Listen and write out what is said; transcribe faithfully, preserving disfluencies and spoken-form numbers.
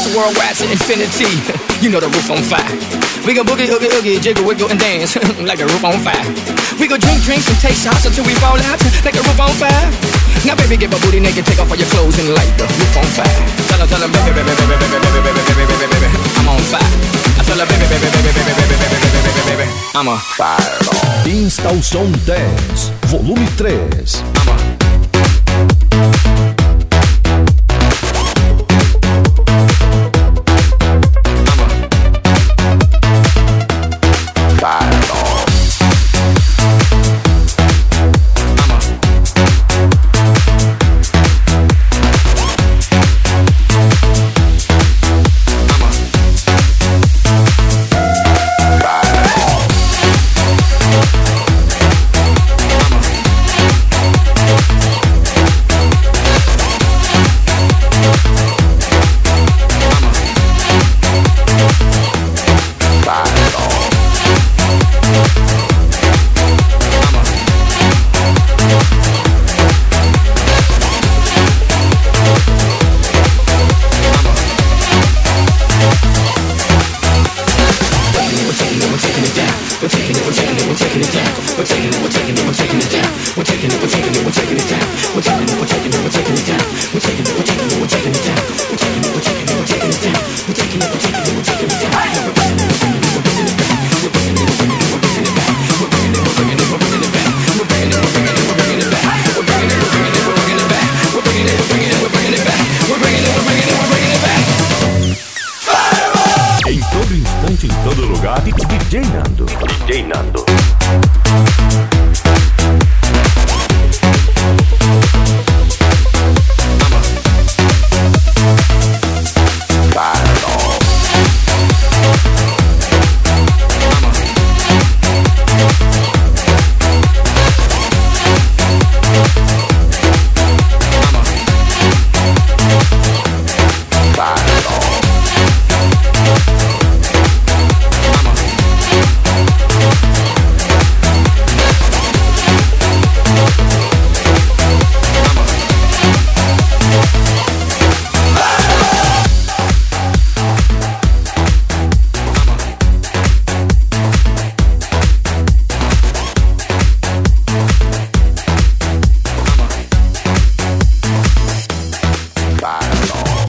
worldwide to infinity. You know the roof on fire. We gon' boogie, oogie, oogie, jiggle, wiggle, and dance like the roof on fire. We gon' drink drinks and take shots until we fall out like the roof on fire. Now baby, get my booty naked, take off all your clothes and light the roof on fire. Tell her, tell her, baby, baby, baby, baby, baby, baby, baby, baby, baby, baby, I'm on fire. I tell her, baby, baby, baby, baby, baby, baby, baby, baby, baby, I'm a fireball. Insta o som dez, volume três. I'm a Em todo instante, em todo lugar, D J Nando. D J Nando.